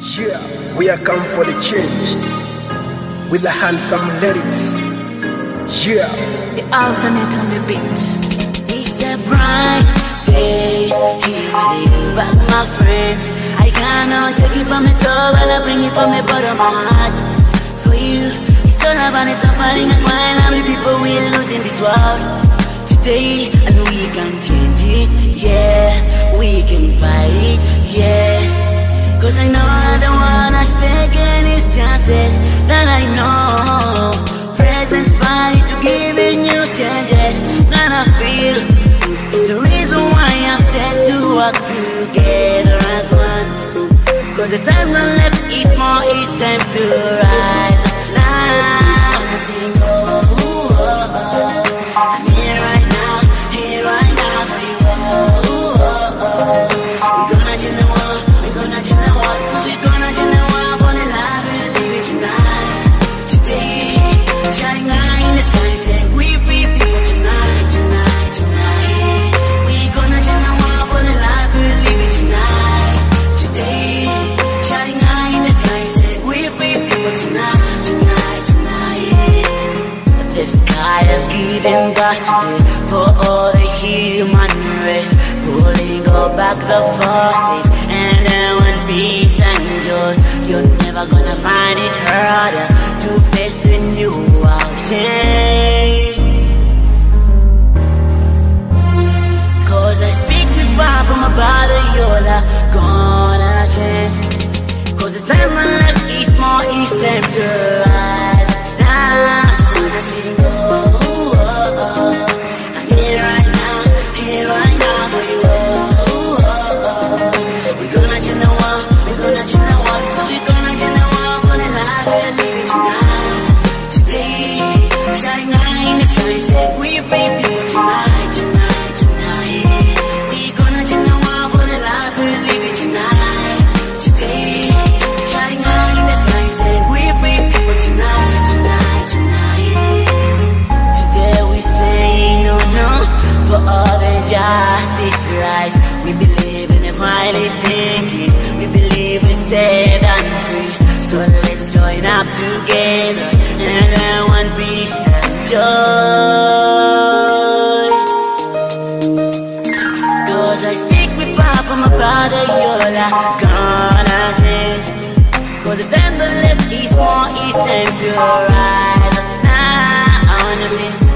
Yeah, we are come for the change with the handsome lyrics. Yeah, the alternate on the beat. It's a bright day here with you back, my friends. I cannot take it from the top, but I bring it from the bottom of my heart. For you, it's all about the suffering and crying. How many people we lose in this world today, and we can change it. Yeah, we can fight. Yeah. Cause I know I'm the one that's taking his chances. That I know presence fight to giving you changes. That I feel it's the reason why I'm set to work together as one. Cause the time gone left is more, it's time to rise. Now I sing, oh, oh, oh. I'm here right now for you, oh, oh, oh. We're gonna change the world. We're gonna change the world. We're gonna change the world for the life we're living tonight. Today, shining light in the sky, saying we free people tonight, tonight, tonight. We're gonna change the world for the life we're living tonight. Today, shining light in the sky, saying we free people tonight, tonight, tonight. The sky has given back today for all the human race, pulling all back the forces and then one peace and joy. You're never gonna find it harder to face the new world change. Cause I speak with power from my body, you're not gonna change. Cause the time I left is more, it's time to rise. Now I see go, oh, oh, oh. I'm here right now for you, oh, oh, oh. We're gonna change the world, we're gonna change the world. We're gonna change the world for the life we're living tonight. Today, shining light in the sky, say we free people tonight, tonight, tonight. We're gonna change the world for the life we're living tonight. Today, shining light in the sky, say we free people tonight, tonight, tonight. Today we say no, no, for all the justice lies. We believe in equality thinking. We believe we're saved and free. So let's join up together and then one peace and joy. Cause I speak with power from my body, you're not gonna change. Cause the time that left is more, it's time to rise. Now I wanna see